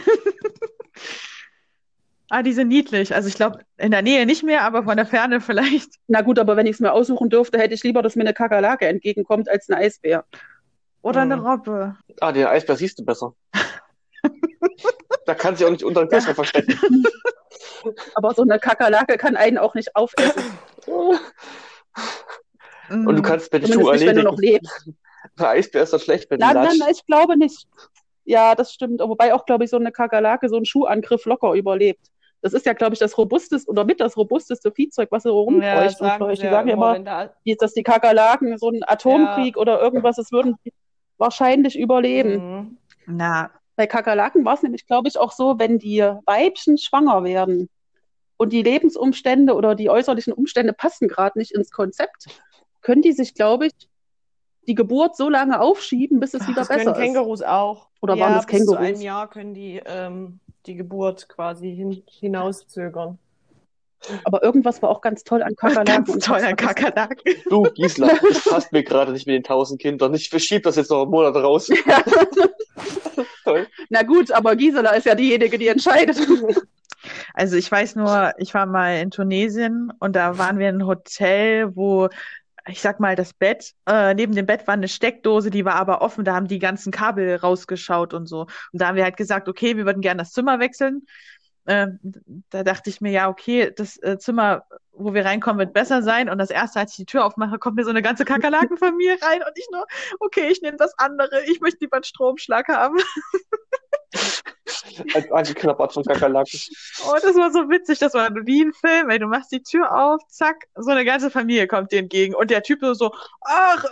S4: Die sind niedlich. Also ich glaube, in der Nähe nicht mehr, aber von der Ferne vielleicht.
S1: Na gut, aber wenn ich es mir aussuchen dürfte, hätte ich lieber, dass mir eine Kakerlake entgegenkommt, als ein Eisbär.
S4: Oder eine Robbe.
S2: Den Eisbär siehst du besser. Da kann sie auch nicht unter den Kühlschrank verstecken.
S1: Aber so eine Kakerlake kann einen auch nicht aufessen.
S2: Und du kannst mit den
S1: Zumindest
S2: Schuh
S1: nicht, wenn du
S2: erledigen.
S1: noch lebst.
S2: Der Eisbär ist doch schlecht, wenn du
S1: Nein,
S2: latscht.
S1: ich glaube nicht. Ja, das stimmt. Wobei auch, glaube ich, so eine Kakerlake so einen Schuhangriff locker überlebt. Das ist ja, glaube ich, das robusteste oder mit das robusteste Viehzeug, was sie rumbräuchten. Die sagen ja immer, dass die Kakerlaken so einen Atomkrieg oder irgendwas, das würden die wahrscheinlich überleben.
S4: Na,
S1: Bei Kakerlaken war es nämlich, glaube ich, auch so, wenn die Weibchen schwanger werden und die Lebensumstände oder die äußerlichen Umstände passen gerade nicht ins Konzept, können die sich, glaube ich, die Geburt so lange aufschieben, bis es wieder
S3: Das
S1: besser
S3: können Kängurus auch.
S1: Oder waren das Kängurus?
S3: Bis zu einem Jahr können die Geburt quasi hinauszögern.
S1: Aber irgendwas war auch ganz toll an Kakerlaken.
S4: ganz toll an Kakerlaken.
S2: Du, Gisela, das passt mir gerade nicht mit den 1000 Kindern. Ich verschiebe das jetzt noch einen Monat raus.
S1: Ja.
S2: Toll.
S1: Na gut, aber Gisela ist ja diejenige, die entscheidet.
S4: Also ich weiß nur, ich war mal in Tunesien und da waren wir in einem Hotel, wo, ich sag mal, das Bett, neben dem Bett war eine Steckdose, die war aber offen, da haben die ganzen Kabel rausgeschaut und so. Und da haben wir halt gesagt, okay, wir würden gerne das Zimmer wechseln. Da dachte ich mir, ja, okay, das Zimmer, wo wir reinkommen, wird besser sein. Und das erste, als ich die Tür aufmache, kommt mir so eine ganze Kakerlakenfamilie rein und ich nur, okay, ich nehme das andere, ich möchte lieber einen Stromschlag haben.
S2: Als angeknabbert von Kakerlaken.
S4: Oh, das war so witzig, das war wie ein Film, ey, du machst die Tür auf, zack, so eine ganze Familie kommt dir entgegen und der Typ so, ach,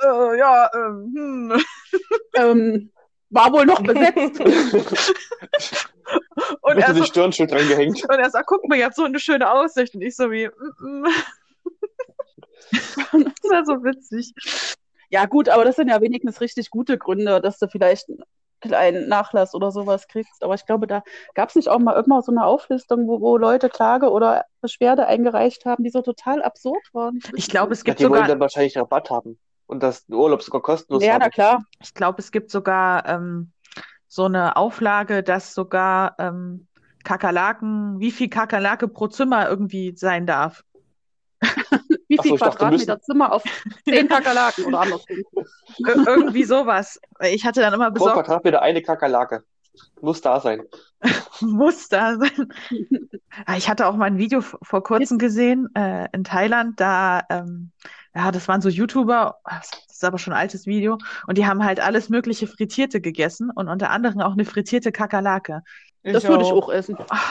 S1: war wohl noch besetzt.
S2: Und er so, die Stirnschild reingehängt.
S4: Und er sagt, guck mal, ihr habt so eine schöne Aussicht. Und ich so wie, Das war so witzig.
S1: Ja gut, aber das sind ja wenigstens richtig gute Gründe, dass du vielleicht einen kleinen Nachlass oder sowas kriegst. Aber ich glaube, da gab es nicht auch mal irgendwann so eine Auflistung, wo Leute Klage oder Beschwerde eingereicht haben, die so total absurd waren.
S4: Ich glaube, es gibt
S2: die
S4: sogar...
S2: wollen dann wahrscheinlich Rabatt haben. Und das Urlaub sogar kostenlos
S1: Ja,
S2: haben.
S1: na klar.
S4: Ich glaube, es gibt sogar so eine Auflage, dass sogar Kakerlaken, wie viel Kakerlake pro Zimmer irgendwie sein darf.
S1: Wie viel Quadratmeter Zimmer auf 10 Kakerlaken oder andersrum.
S4: Irgendwie sowas. Ich hatte dann immer besorgt...
S2: Pro Quadratmeter eine Kakerlake. Muss da sein.
S4: Muss da sein. Ich hatte auch mal ein Video vor kurzem gesehen in Thailand, da, das waren so YouTuber, das ist aber schon ein altes Video, und die haben halt alles mögliche Frittierte gegessen und unter anderem auch eine frittierte Kakerlake.
S1: Das würde ich auch essen.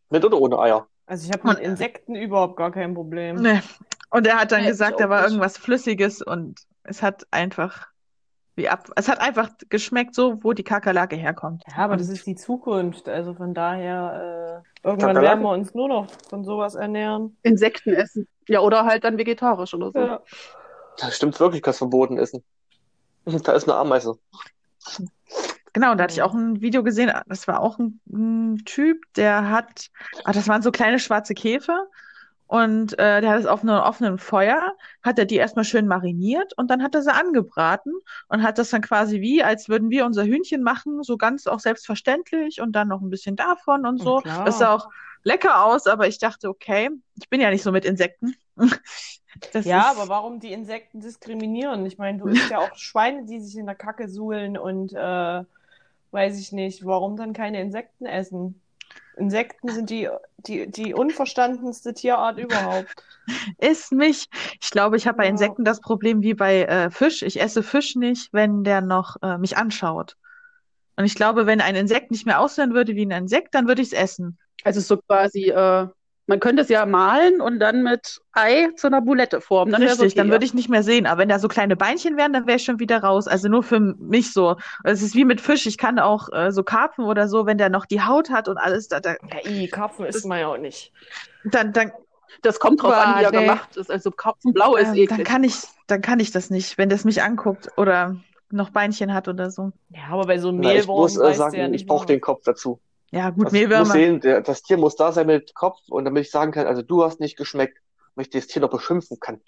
S2: Mit oder ohne Eier?
S3: Also ich habe mit Insekten überhaupt gar kein Problem.
S4: Nee. Und er hat dann
S1: Nee,
S4: gesagt,
S1: ich
S4: da
S1: auch
S4: war
S1: nicht.
S4: irgendwas Flüssiges und es hat einfach es hat einfach geschmeckt so, wo die Kakerlake herkommt.
S3: Ja, aber das
S4: Und
S3: ist die Zukunft. Also von daher, irgendwann
S2: Kakerlake?
S3: werden wir uns nur noch von sowas ernähren.
S1: Insekten essen. Ja, oder halt dann vegetarisch oder so.
S3: Ja.
S2: Das stimmt wirklich, kannst verboten essen. Da ist eine Ameise.
S4: genau, da hatte ich auch ein Video gesehen, das war auch ein Typ, das waren so kleine schwarze Käfer und der hat es auf einem offenen Feuer, hat er die erstmal schön mariniert und dann hat er sie angebraten und hat das dann quasi wie, als würden wir unser Hühnchen machen, so ganz auch selbstverständlich und dann noch ein bisschen davon und so.
S3: Klar.
S4: Das sah auch lecker aus, aber ich dachte, okay, ich bin ja nicht so mit Insekten.
S3: Ja, aber warum die Insekten diskriminieren? Ich meine, du isst ja auch Schweine, die sich in der Kacke suhlen und weiß ich nicht, warum dann keine Insekten essen? Insekten sind die unverstandenste Tierart überhaupt.
S4: Ich glaube, ich habe bei
S3: Ja.
S4: Insekten das Problem wie bei Fisch. Ich esse Fisch nicht, wenn der noch mich anschaut. Und ich glaube, wenn ein Insekt nicht mehr aussehen würde wie ein Insekt, dann würde ich es essen.
S1: Also so quasi, man könnte es ja malen und dann mit Ei zu einer Boulette formen. Dann wär's
S4: Richtig,
S1: okay,
S4: dann würde ich nicht mehr sehen. Aber wenn da so kleine Beinchen wären, dann wäre ich schon wieder raus. Also nur für mich so. Es ist wie mit Fisch. Ich kann auch so Karpfen oder so, wenn der noch die Haut hat und alles,
S3: Ja, Karpfen isst man ja auch nicht.
S4: dann
S1: Das kommt drauf an, wie er
S4: nee.
S1: gemacht ist. Also Karpfenblau ist eklig.
S4: dann kann ich das nicht, wenn das mich anguckt oder noch Beinchen hat oder so.
S3: Ja, aber bei so einem
S2: Na, ich muss
S3: Mehlwurm weißt du ja
S2: sagen,
S3: nicht
S2: ich brauche
S3: mal.
S2: den Kopf dazu.
S4: Ja, gut,
S2: Also ich muss
S4: Mehlwürmer.
S2: sehen, das Tier muss da sein mit Kopf und damit ich sagen kann, also du hast nicht geschmeckt, damit ich das Tier noch beschimpfen kann.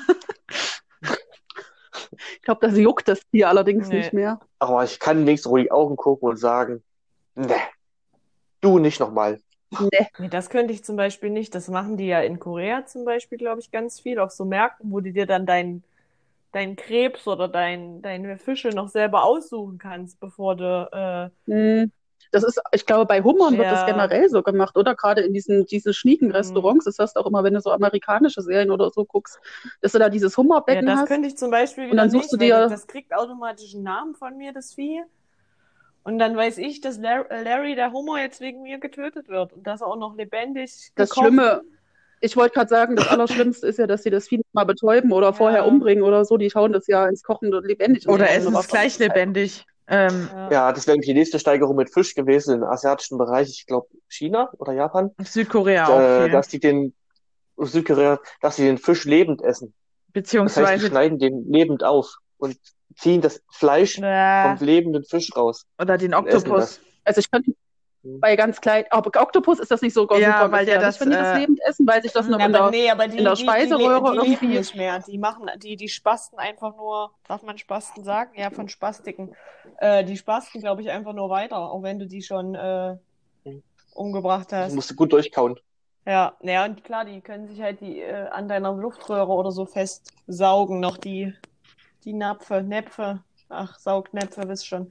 S1: Ich glaube, das juckt das Tier allerdings
S3: Nee.
S1: nicht mehr.
S2: Aber ich kann wenigstens ruhig Augen gucken und sagen, ne, du nicht nochmal.
S1: Nee.
S3: Nee, das könnte ich zum Beispiel nicht. Das machen die ja in Korea zum Beispiel, glaube ich, ganz viel. Auf so Märkten, wo du dir dann deinen Krebs oder deine Fische noch selber aussuchen kannst, bevor du.
S1: Das ist, ich glaube, bei Hummern wird das
S3: Ja.
S1: generell so gemacht, oder? Gerade in diesen schnieken Restaurants. Das hast du auch immer, wenn du so amerikanische Serien oder so guckst, dass du da dieses
S3: Ja,
S1: Hummerbecken
S3: das
S1: hast.
S3: könnte ich zum Beispiel
S1: Und
S3: wieder
S1: dann suchst
S3: nicht,
S1: du dir-
S3: weil das kriegt automatisch einen Namen von mir, das Vieh. Und dann weiß ich, dass Larry, der Hummer, jetzt wegen mir getötet wird und dass er auch noch lebendig
S1: Das
S3: gekocht.
S1: Schlimme, ich wollte gerade sagen, das Allerschlimmste ist ja, dass sie das Vieh mal betäuben oder vorher umbringen oder so. Die schauen das ja ins Kochen lebendig.
S4: Oder
S1: ins
S4: essen es
S1: Wasser.
S4: gleich lebendig.
S2: Ja, das wäre die nächste Steigerung mit Fisch gewesen im asiatischen Bereich, ich glaube China oder Japan,
S4: Südkorea auch viel.
S2: dass die Südkorea, dass sie den Fisch lebend essen. Das heißt, die
S4: Beziehungsweise,
S2: schneiden den lebend auf und ziehen das Fleisch vom lebenden Fisch raus.
S4: oder den
S2: und essen
S4: Oktopus.
S2: das.
S1: Also ich könnte bei ganz klein, aber Oktopus ist das nicht sogar
S4: Ja,
S1: super
S4: weil der
S1: gefährlich,
S4: das,
S1: wenn die das lebend essen, weil sich das noch
S3: Ja,
S1: in der,
S3: aber nee, aber
S1: in der Speiseröhre
S3: die leben
S1: irgendwie.
S3: nicht mehr. Die spasten einfach nur, darf man Spasten sagen? Ja, von Spastiken. Die spasten, glaube ich, einfach nur weiter, auch wenn du die schon umgebracht
S2: Das
S3: hast.
S2: musst du gut durchkauen.
S3: Ja, naja, und klar, die können sich halt an deiner Luftröhre oder so festsaugen, noch die Näpfe. Ach, Saugnäpfe, wisst schon.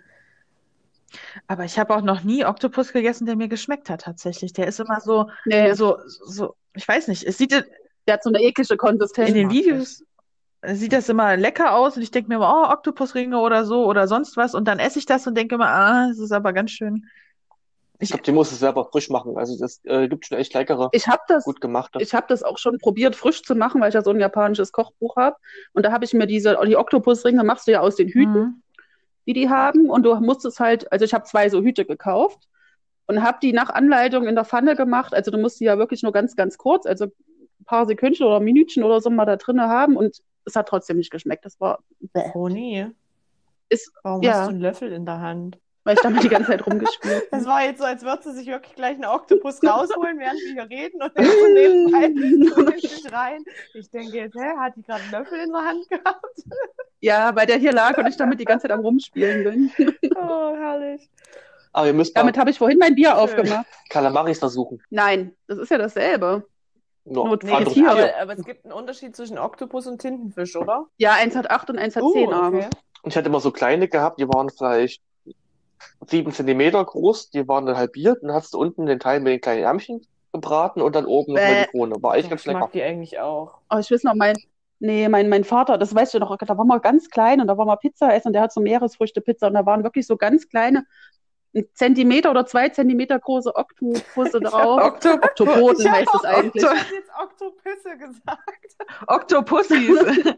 S4: Aber ich habe auch noch nie Oktopus gegessen, der mir geschmeckt hat, tatsächlich. Der ist immer so,
S1: Nee,
S4: ich weiß nicht, es sieht
S1: der hat so eine eklige Konsistenz.
S4: in den
S3: mag
S4: Videos, sieht das immer lecker aus und ich denke mir immer, oh, Oktopusringe oder so oder sonst was und dann esse ich das und denke immer, es ist aber ganz schön.
S2: Ich glaube, die muss es selber frisch machen. Also das gibt schon echt leckere,
S1: Ich habe das,
S2: gut gemachte.
S1: ich habe das auch schon probiert, frisch zu machen, weil ich ja so ein japanisches Kochbuch habe. Und da habe ich mir die Oktopusringe machst du ja aus den Hüten, die haben. Und du musst es halt, also ich habe 2 so Hüte gekauft und habe die nach Anleitung in der Pfanne gemacht. Also du musst die ja wirklich nur ganz, ganz kurz, also ein paar Sekündchen oder Minütchen oder so mal da drinne haben. Und es hat trotzdem nicht geschmeckt. Das war,
S3: Toni, warum
S1: ja.
S3: hast du einen Löffel in der Hand?
S1: weil ich damit die ganze Zeit rumgespielt
S3: Das
S1: habe.
S3: war jetzt so, als würdest du sich wirklich gleich einen Oktopus rausholen, während wir hier reden und dann so nebenbei dich rein. Ich denke jetzt, hat die gerade einen Löffel in der Hand gehabt?
S1: Ja, weil der hier lag und ich damit die ganze Zeit am Rumspielen bin.
S3: Oh, herrlich.
S2: Aber ihr müsst
S1: Damit
S2: mal
S1: habe ich vorhin mein Bier
S3: Schön.
S1: aufgemacht.
S2: Kalamaris versuchen.
S1: Nein, das ist ja dasselbe.
S2: No,
S1: Nur
S2: andere
S1: anderes
S2: Tier.
S1: Tier.
S3: aber es gibt einen Unterschied zwischen Oktopus und Tintenfisch, oder?
S1: Ja, eins hat 8 und eins hat 10 Arme.
S3: okay.
S2: Und ich hatte immer so kleine gehabt, die waren vielleicht 7 Zentimeter groß, die waren dann halbiert und dann hast du unten den Teil mit den kleinen Ärmchen gebraten und dann oben noch mal die Krone. War echt ganz
S3: Ich mag
S2: lecker.
S3: die eigentlich auch.
S1: Aber ich weiß noch, mein Vater, das weißt du noch, da war mal ganz klein und da war mal Pizza essen und der hat so Meeresfrüchte-Pizza und da waren wirklich so ganz kleine ein Zentimeter oder 2 Zentimeter große Oktopusse drauf. Oktopoden
S3: Ich hab
S1: heißt es
S3: auch
S1: eigentlich.
S3: Ich habe jetzt Oktopüsse gesagt.
S4: Oktopussys.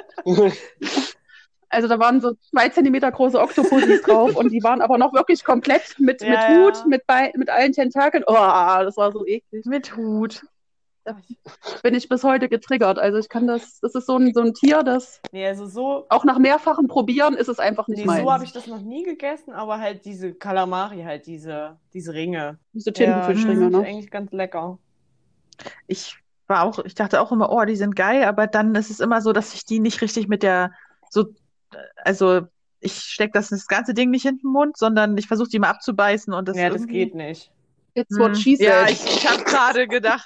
S1: Also da waren so 2 Zentimeter große Oktopussis drauf und die waren aber noch wirklich komplett mit
S3: Ja,
S1: Hut,
S3: ja.
S1: mit allen Tentakeln. Oh, das war so eklig.
S4: Mit Hut.
S1: Da bin ich bis heute getriggert. Also ich kann das ist so ein Tier, das
S3: Nee, also so,
S1: auch nach mehrfachem Probieren ist es einfach nicht
S3: nee, so habe
S1: meins.
S3: ich das noch nie gegessen, aber halt diese Kalamari, halt diese Ringe.
S1: Diese
S3: Ja, die
S1: Tintenfischringe,
S3: finde ich
S1: ne?
S3: eigentlich ganz lecker.
S4: Ich dachte auch immer, oh, die sind geil, aber dann ist es immer so, dass ich die nicht richtig also ich stecke das ganze Ding nicht in den Mund, sondern ich versuche die mal abzubeißen und das
S3: Ja, das
S4: irgendwie.
S3: geht nicht.
S1: It's what she
S4: Ja,
S1: said.
S4: ich habe gerade gedacht,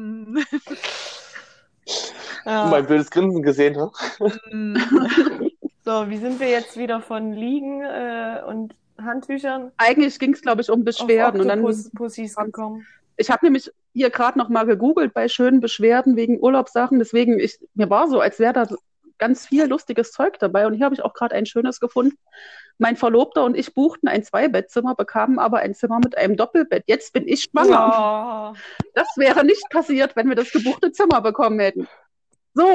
S2: Mein blödes Grinsen gesehen, ne?
S3: So, wie sind wir jetzt wieder von Liegen und Handtüchern
S1: Eigentlich ging es, glaube ich, um
S3: auf
S1: Beschwerden. Und dann
S3: Oktopus-Pussys gekommen?
S1: ich habe nämlich hier gerade noch mal gegoogelt bei schönen Beschwerden wegen Urlaubssachen. Deswegen, mir war so, als wäre da ganz viel lustiges Zeug dabei. Und hier habe ich auch gerade ein schönes gefunden. Mein Verlobter und ich buchten ein Zweibettzimmer, bekamen aber ein Zimmer mit einem Doppelbett. Jetzt bin ich schwanger.
S3: Oh.
S1: Das wäre nicht passiert, wenn wir das gebuchte Zimmer bekommen hätten. So.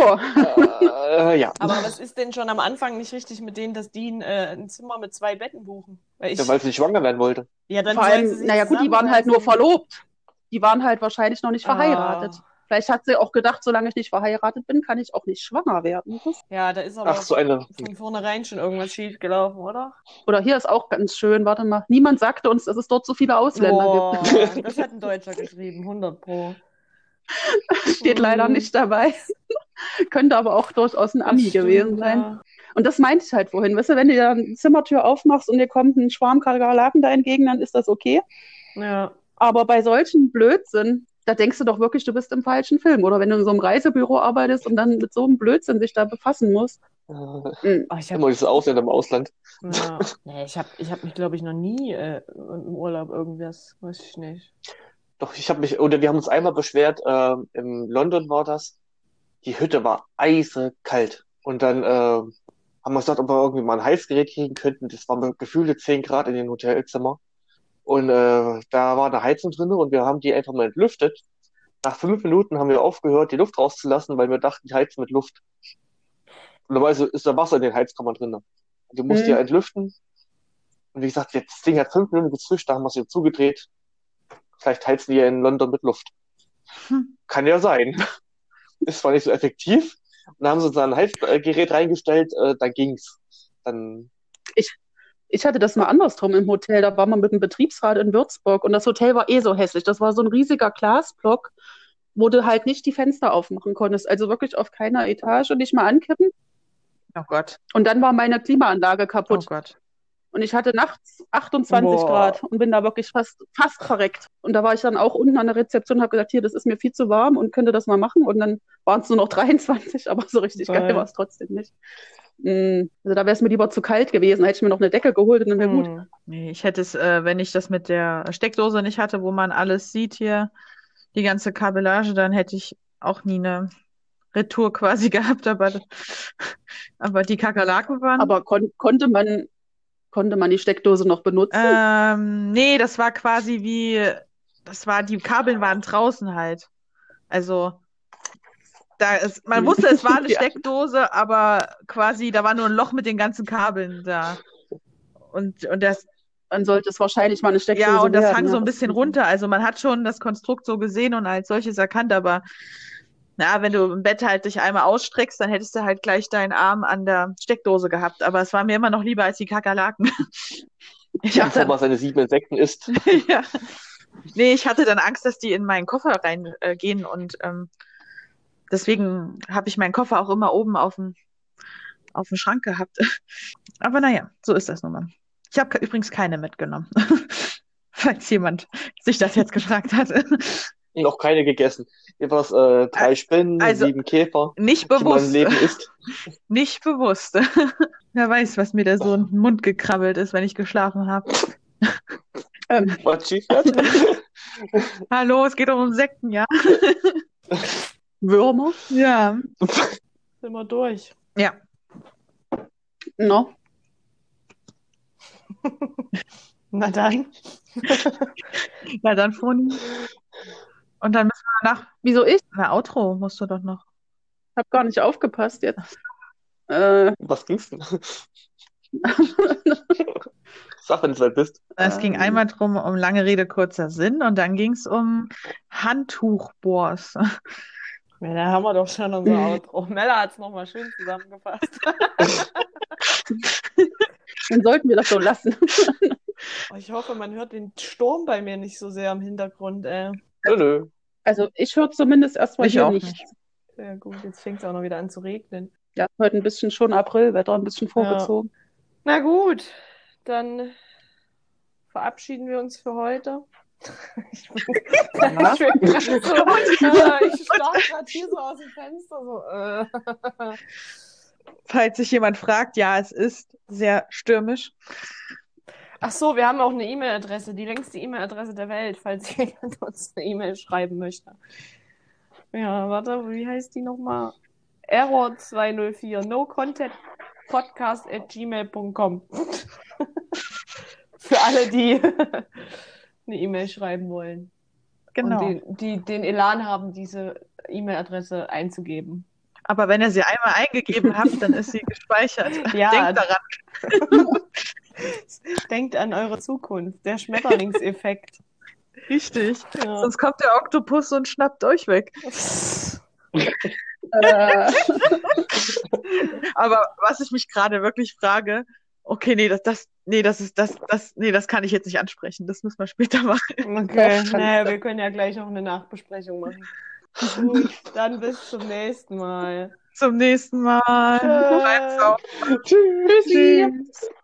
S2: Ja.
S3: Aber was ist denn schon am Anfang nicht richtig mit denen, dass die ein Zimmer mit 2 Betten buchen? Weil
S2: Ja, weil sie nicht schwanger werden wollte.
S3: ja, dann
S1: Vor
S3: sollen sie
S1: allem,
S3: sich
S1: naja gut, die waren halt nur
S3: zusammenreißen.
S1: verlobt. Die waren halt wahrscheinlich noch nicht verheiratet. Vielleicht hat sie auch gedacht, solange ich nicht verheiratet bin, kann ich auch nicht schwanger werden.
S3: Ja, da ist aber
S2: Ach, so eine.
S3: von vornherein schon irgendwas schief gelaufen, oder?
S1: Oder hier ist auch ganz schön, warte mal, niemand sagte uns, dass es dort so viele Ausländer gibt.
S3: Boah, das hat ein Deutscher geschrieben, 100 Pro.
S1: Steht leider nicht dabei. Könnte aber auch durchaus ein Ami gewesen sein.
S3: Ja.
S1: Und das meinte ich halt vorhin. Weißt du, wenn du ja eine Zimmertür aufmachst und dir kommt ein Schwarm Kakerlaken da entgegen, dann ist das okay.
S3: Ja.
S1: Aber bei solchen Blödsinn, da denkst du doch wirklich, du bist im falschen Film. Oder wenn du in so einem Reisebüro arbeitest und dann mit so einem Blödsinn sich da befassen musst.
S3: Oh, ich
S2: Immer dieses Ausländer im Ausland.
S3: ja. Nee, ich hab mich, glaube ich, noch nie im Urlaub irgendwas, weiß ich nicht.
S2: Doch, wir haben uns einmal beschwert, in London war das, die Hütte war eisekalt. Und dann haben wir gesagt, ob wir irgendwie mal ein Heizgerät kriegen könnten. Das waren gefühlte 10 Grad in den Hotelzimmer. Und da war eine Heizung drin und wir haben die einfach mal entlüftet. Nach 5 Minuten haben wir aufgehört, die Luft rauszulassen, weil wir dachten, die heizen mit Luft. Und dabei ist da Wasser in den Heizkammern drin. Du musst die entlüften. Und wie gesagt, das Ding hat 5 Minuten gezischt, da haben wir es wieder zugedreht. Vielleicht heizen die ja in London mit Luft. Kann ja sein. Ist zwar nicht so effektiv. Und dann haben sie uns da ein Heizgerät reingestellt, da ging's. Dann
S1: Ich hatte das mal andersrum im Hotel. Da war man mit dem Betriebsrat in Würzburg und das Hotel war so hässlich. Das war so ein riesiger Glasblock, wo du halt nicht die Fenster aufmachen konntest. Also wirklich auf keiner Etage und nicht mal ankippen.
S4: Oh Gott,
S1: Und dann war meine Klimaanlage
S4: oh
S1: kaputt.
S4: Gott.
S1: Und ich hatte nachts 28
S3: Boah.
S1: Grad und bin da wirklich fast verreckt. Und da war ich dann auch unten an der Rezeption und habe gesagt, hier, das ist mir viel zu warm und könnte das mal machen. Und dann waren es nur noch 23, aber so richtig geil war es trotzdem nicht. Also da wäre es mir lieber zu kalt gewesen. Hätte ich mir noch eine Decke geholt und dann wäre gut.
S4: Nee, ich hätte es, wenn ich das mit der Steckdose nicht hatte, wo man alles sieht hier, die ganze Kabellage, dann hätte ich auch nie eine Retour quasi gehabt, aber die Kakerlaken waren.
S1: Aber konnte man die Steckdose noch benutzen?
S4: Nee, das war quasi die Kabeln waren draußen halt. Also, man wusste, es war eine
S1: Ja.
S4: Steckdose, aber quasi, da war nur ein Loch mit den ganzen Kabeln da. Und das,
S1: Dann sollte es wahrscheinlich mal eine Steckdose
S4: ja, und das
S1: werden.
S4: hang so
S1: Ja,
S4: ein bisschen runter. Also man hat schon das Konstrukt so gesehen und als solches erkannt, aber na, wenn du im Bett halt dich einmal ausstreckst, dann hättest du halt gleich deinen Arm an der Steckdose gehabt. Aber es war mir immer noch lieber als die Kakerlaken.
S2: bevor man seine 7 Insekten isst.
S4: Ja. Nee, ich hatte dann Angst, dass die in meinen Koffer reingehen und deswegen habe ich meinen Koffer auch immer oben auf dem Schrank gehabt. Aber naja, so ist das nun mal. Ich habe übrigens keine mitgenommen, falls jemand sich das jetzt gefragt hat.
S2: Und auch keine gegessen. Jedenfalls 3 Spinnen,
S4: Also,
S2: 7 Käfer,
S4: Nicht
S2: die man im
S4: bewusst.
S2: Leben isst.
S4: Nicht bewusst. Wer weiß, was mir da so in den Mund gekrabbelt ist, wenn ich geschlafen habe.
S2: Was schief wird.
S4: Hallo, es geht um Insekten, ja?
S1: Würmer?
S4: Ja.
S3: Sind wir durch.
S4: Ja.
S1: No.
S3: Na dann.
S4: Na dann, Froni. Und dann müssen wir
S1: Wieso ich?
S4: na, Outro musst du doch noch.
S1: Hab gar nicht aufgepasst jetzt.
S2: Was ging's denn? Sag, wenn du soweit bist.
S4: Es ging einmal drum um lange Rede, kurzer Sinn und dann ging es um Handtuchbohrs.
S3: Ja, da haben wir doch schon unser Outro. Mella hat es nochmal schön zusammengefasst.
S1: Dann sollten wir das so lassen.
S3: Oh, ich hoffe, man hört den Sturm bei mir nicht so sehr im Hintergrund, ey.
S2: Nö.
S1: Also ich höre zumindest erstmal
S4: Ich
S1: hier
S4: auch
S1: nichts.
S4: nicht.
S3: Sehr gut, jetzt fängt es auch noch wieder an zu regnen.
S1: Ja, heute ein bisschen schon Aprilwetter, ein bisschen vorgezogen.
S3: Na gut, dann verabschieden wir uns für heute. Ich bin
S1: Ja.
S3: ich starr gerade hier so aus dem Fenster. So,
S4: Falls sich jemand fragt, ja, es ist sehr stürmisch.
S3: Ach so, wir haben auch eine E-Mail-Adresse, die längste E-Mail-Adresse der Welt, falls jemand uns eine E-Mail schreiben möchte. Ja, warte, wie heißt die nochmal? Error204, nocontentpodcast@gmail.com. Für alle, die eine E-Mail schreiben wollen.
S4: Genau.
S3: Und die den Elan haben, diese E-Mail-Adresse einzugeben.
S4: Aber wenn ihr sie einmal eingegeben habt, dann ist sie gespeichert.
S3: Ja.
S4: Denkt daran.
S3: Denkt an eure Zukunft, der Schmetterlingseffekt.
S4: Richtig.
S3: Ja.
S4: Sonst kommt der Oktopus und schnappt euch weg. Aber was ich mich gerade wirklich frage, okay, das kann ich jetzt nicht ansprechen. Das müssen wir später machen.
S3: Okay,
S1: Doch,
S3: naja, wir können ja gleich noch eine Nachbesprechung machen. Gut, dann bis zum nächsten Mal.
S4: Zum nächsten Mal.
S3: Tschö.
S4: Bleibt's auch.
S2: Tschüss.
S1: Tschüssi.
S4: Tschüss.